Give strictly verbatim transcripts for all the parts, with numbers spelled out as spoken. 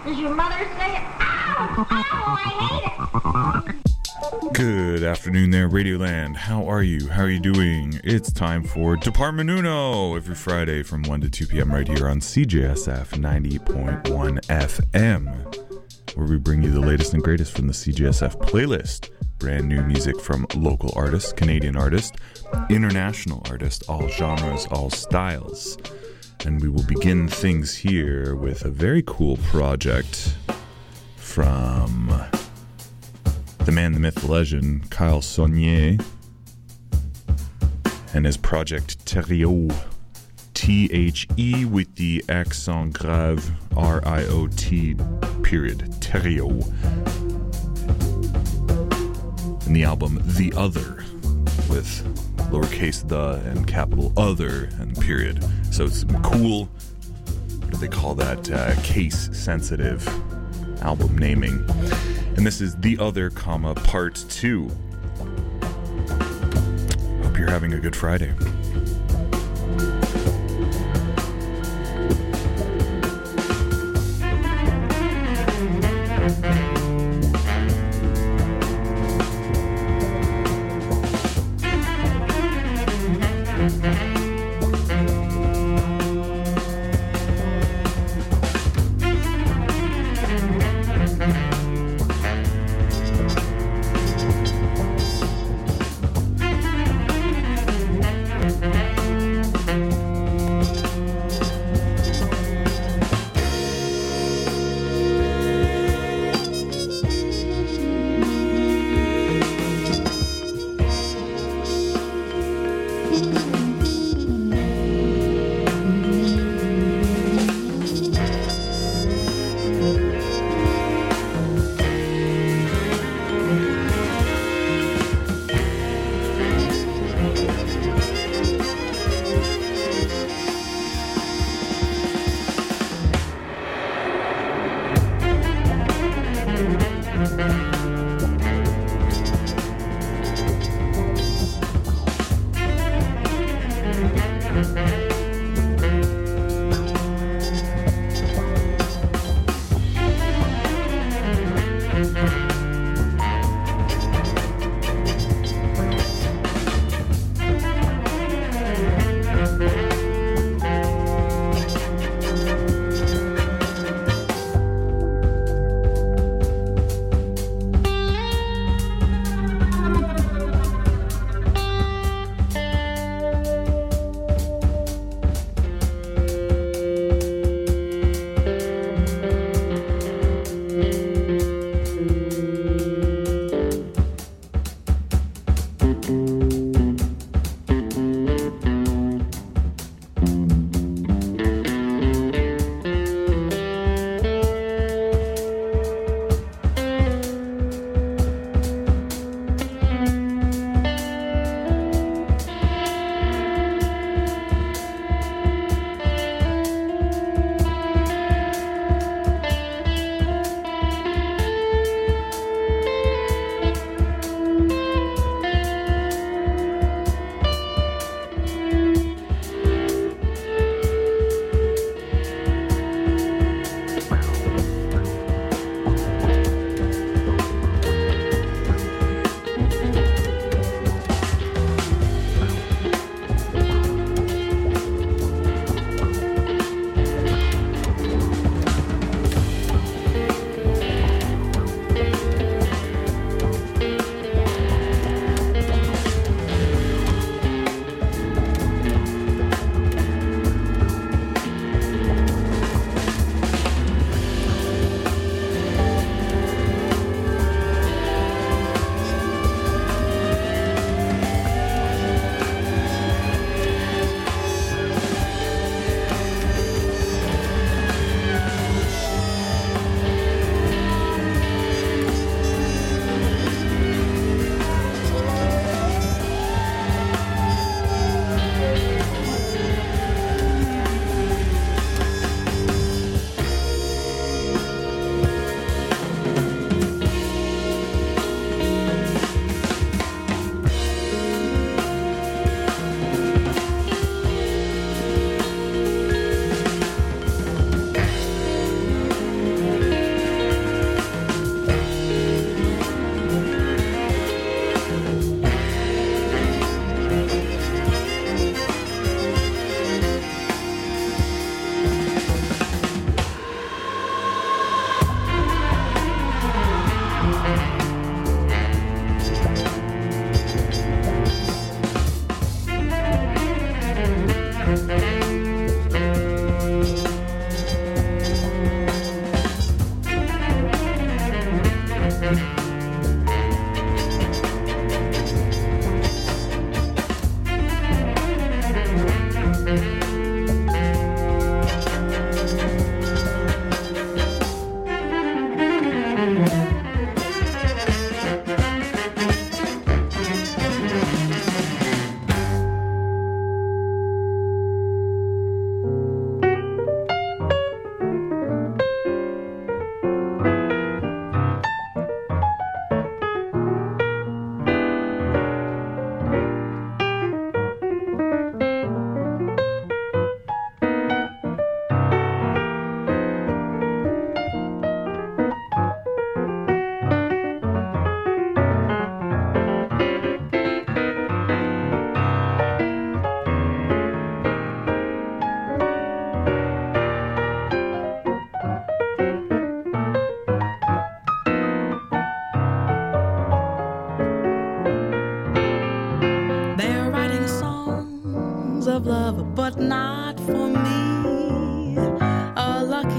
Does your mother say it? Ow! Ow! I hate it! Good afternoon there, Radioland. How are you? How are you doing? It's time for Department Uno every Friday from one to two p.m. right here on C J S F ninety point one F M, where we bring you the latest and greatest from the C J S F playlist. Brand new music from local artists, Canadian artists, international artists, all genres, all styles. And we will begin things here with a very cool project from the man, the myth, the legend, Kyle Saunier, and his project Theriot. T H E with the accent grave, R I O T, period, Theriot. And the album The Other, with lowercase the and capital Other and period. So it's cool, what do they call that, uh, case-sensitive album naming. And this is The Other, comma, part two. Hope you're having a good Friday.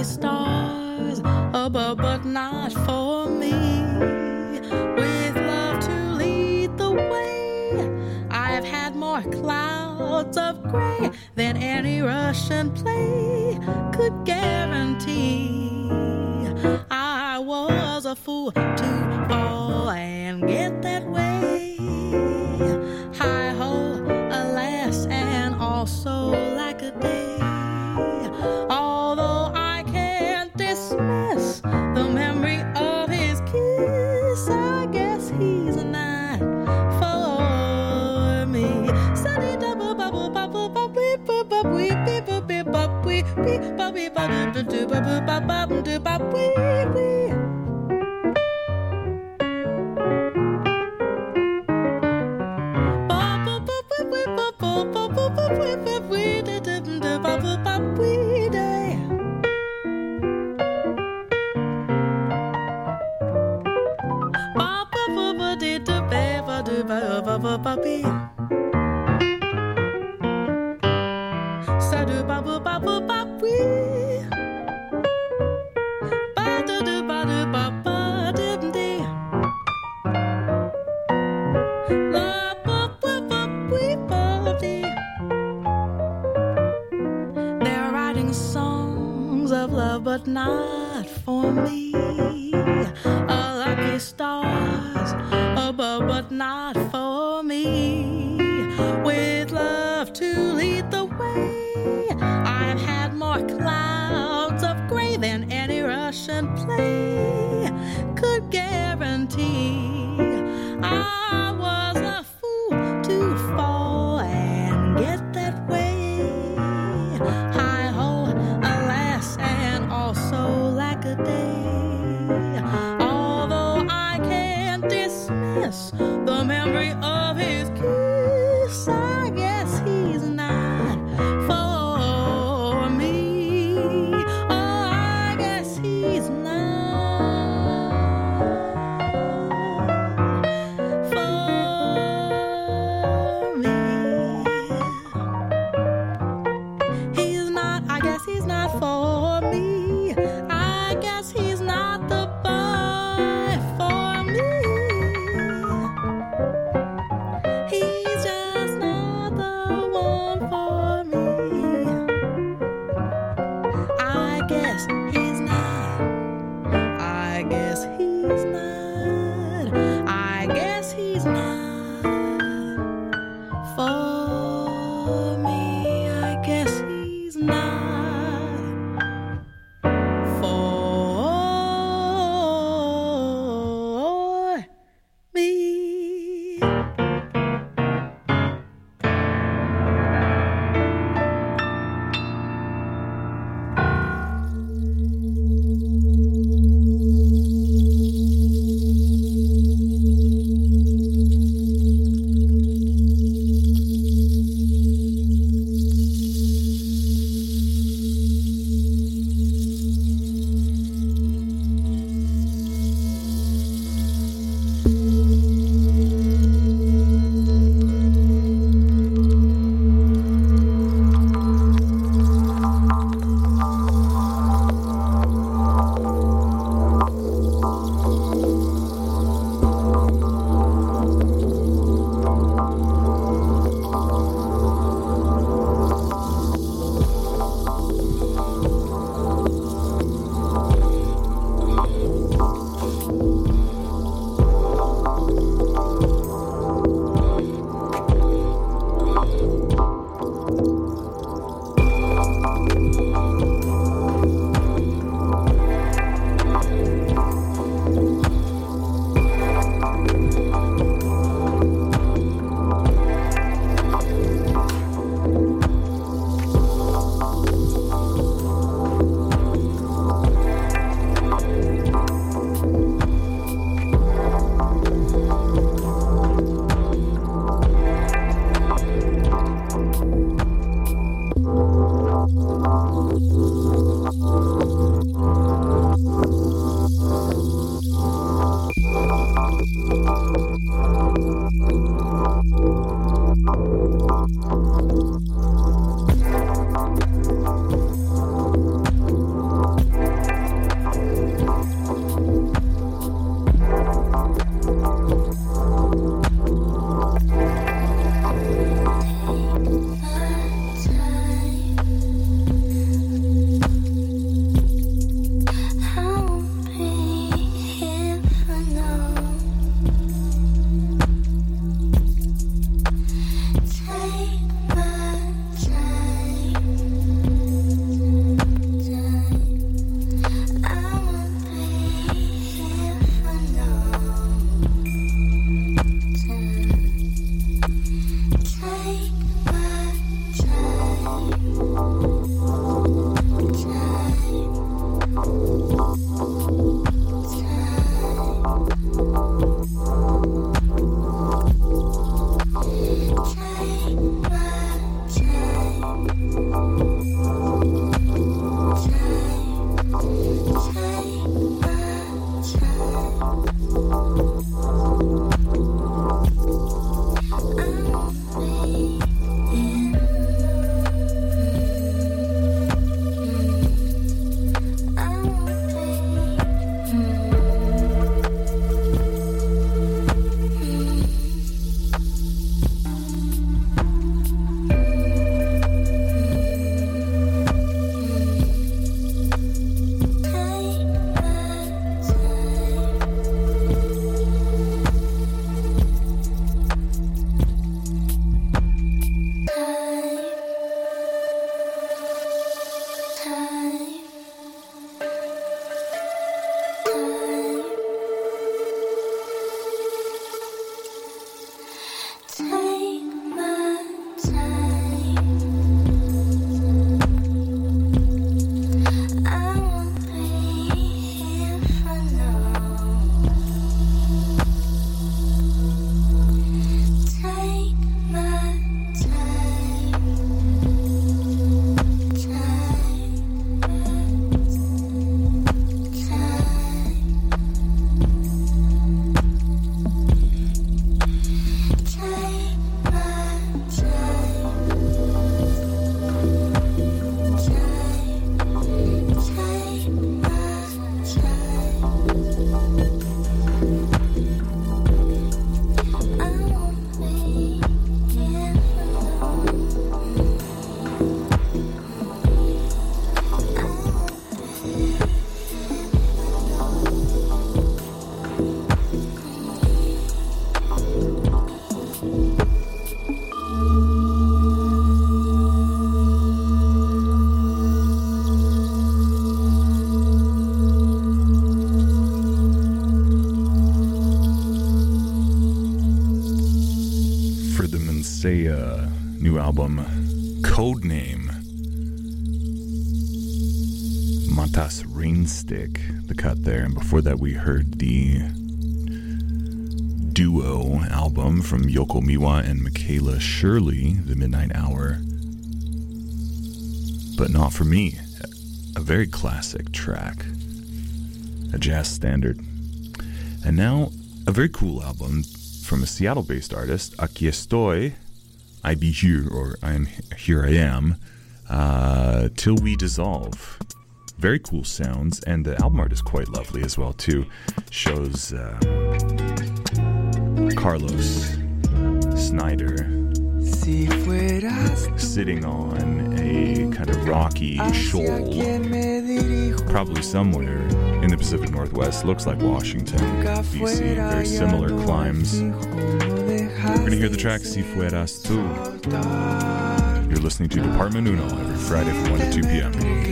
stars above, but not for me. With love to lead the way, I've had more clouds of gray than any Russian play could guarantee. I was a fool to fall and get that way. Hi-ho, alas, and also like a day. Although I can't dismiss the memory of his kiss, I guess he's not for me. Sunny double bubble bubble bubble bubble bubble bubble bubble bubble bubble bubble. They're writing songs of love, but not for me. A lucky stars above, but not for me. With love to lead the way, I've had more clouds of gray than any Russian play could guarantee. I was a fool to fall and get that way. Hi-ho, alas, and also like a day. Although I can't dismiss the memory of his kiss, I guess he's not for me. Oh, I guess he's not. new album, Codename. Matas Rainstick, the cut there. And before that, we heard the duo album from Yoko Miwa and Michaela Shirley, The Midnight Hour. But Not For Me, a very classic track, a jazz standard. And now, a very cool album from a Seattle-based artist, Aquí Estoy, I Be Here, or I Am Here I Am, uh, Till We Dissolve. Very cool sounds, and the album art is quite lovely as well, too. Shows uh, Carlos Snyder sitting on a kind of rocky shoal, probably somewhere in the Pacific Northwest. Looks like Washington, D C. Very similar climes. We're going to hear the track Si Fueras Tú. You're listening to Department Uno every Friday from one to two p.m.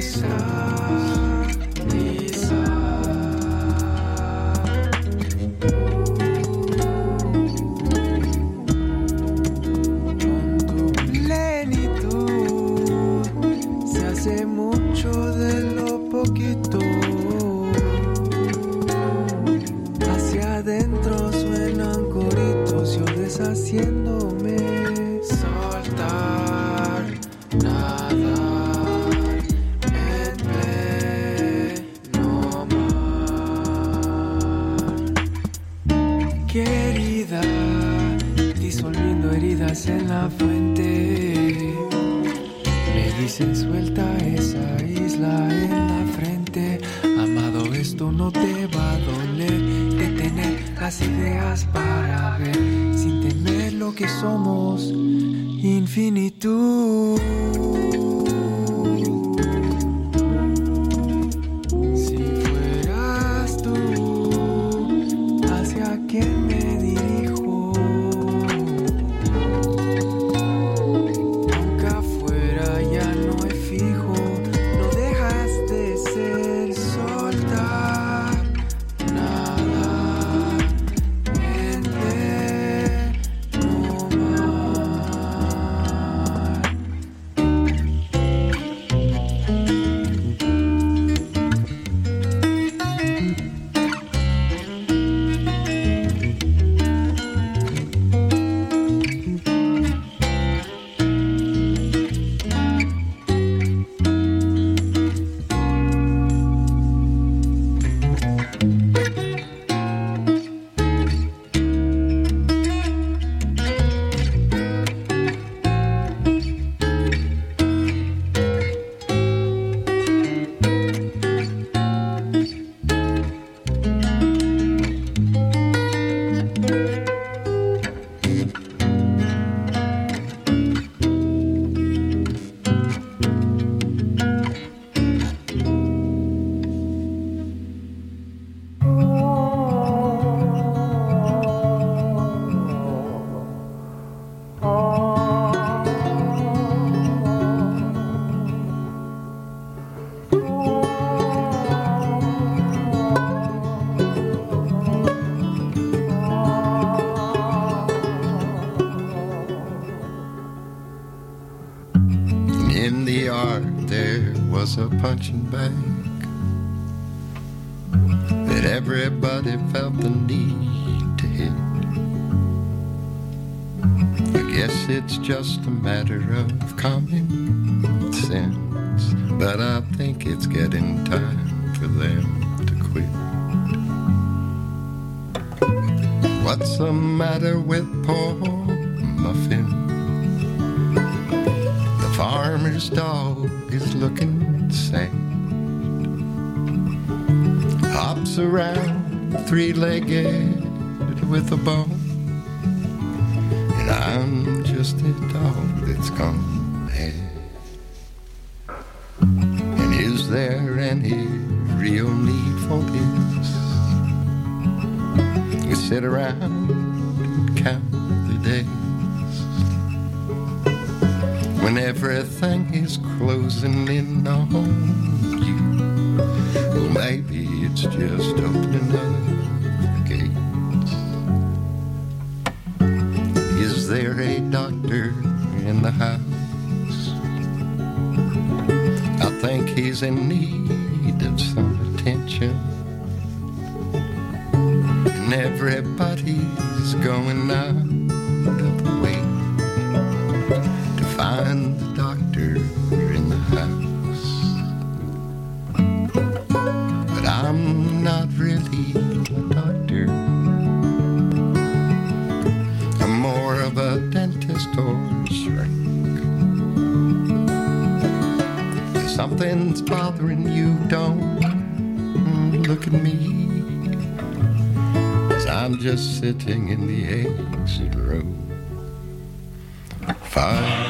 Haciéndome soltar, nadar en pleno mar. Querida, disolviendo heridas en la fuente, me dicen suelta esa isla en la frente. Amado, esto no te va a doler, de tener las ideas para ver sin temer lo que somos, infinitud. Si fueras tú, ¿hacia quién me dirijo? Nunca fuera, ya no es fijo, no dejas de ser, soltar, nada. A punching bag that everybody felt the need to hit. I guess it's just a matter of common sense, but I think it's getting time for them to quit. What's the matter with poor Muffin? The farmer's dog is looking sad, hops around three-legged with a bone, and I'm just a dog that's gone mad. And is there any real need for this? We sit around and count the days when everything is closing in on you. Well, maybe it's just opening up the gates. Is there a doctor in the house? Everybody's in need of some attention, and everybody's going out of the way to find the doctor in the house. But I'm not really a doctor. I'm more of a dentist or shrink. If something's bothering you, don't look at me, 'cause I'm just sitting in the exit room. Fine.